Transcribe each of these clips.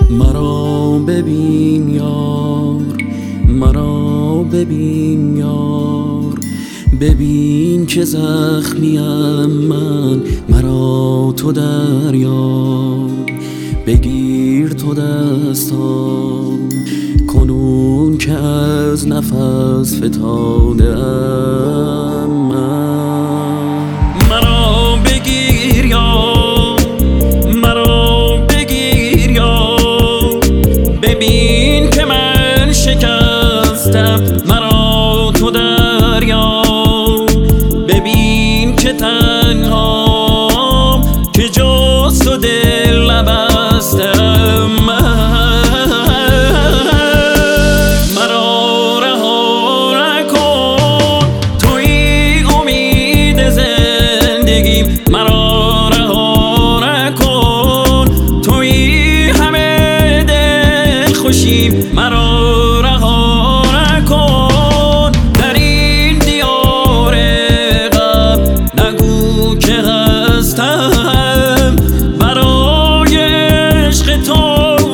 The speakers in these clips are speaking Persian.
مرا ببین یار، مرا ببین یار، ببین که زخمیم من، مرا تو دریاب. بگیر تو دستام کنون که از نفس فتاده ام من. مرا بگیر یار، مرا بگیر یار، ببین که من شکستم، مرا تو دریاب. ببین که تنهام که جز تو دل نبستم مرا رها نکن، توی امید زندگیم. مرا رها نکن، توی همه دل خوشیم. مرا رها نکن، در این دیار غم نگو که هستم برای عشق تو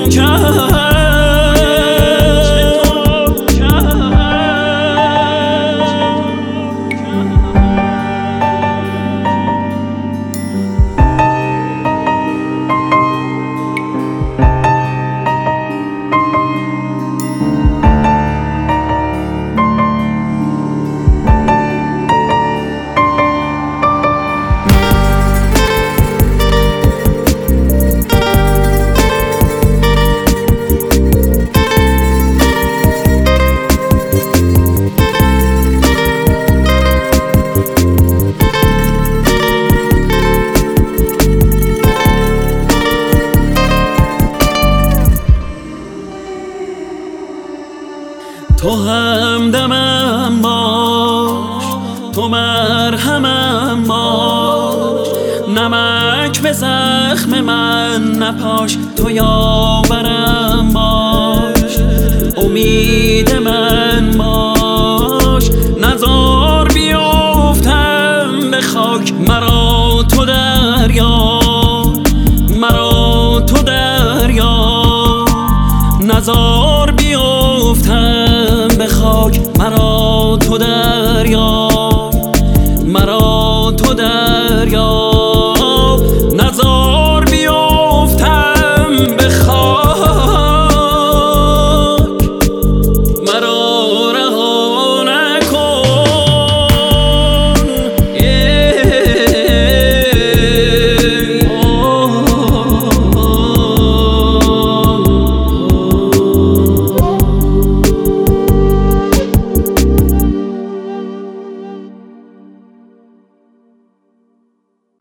تو همدمم باش، تو مرهمم باش، نمک به زخم من نپاش، تو یاورم باش، امید من باش، نزار بیفتم به خاک. مرا تو دریاب، مرا تو دریاب، نزار بیفتم به خاک. مرا تو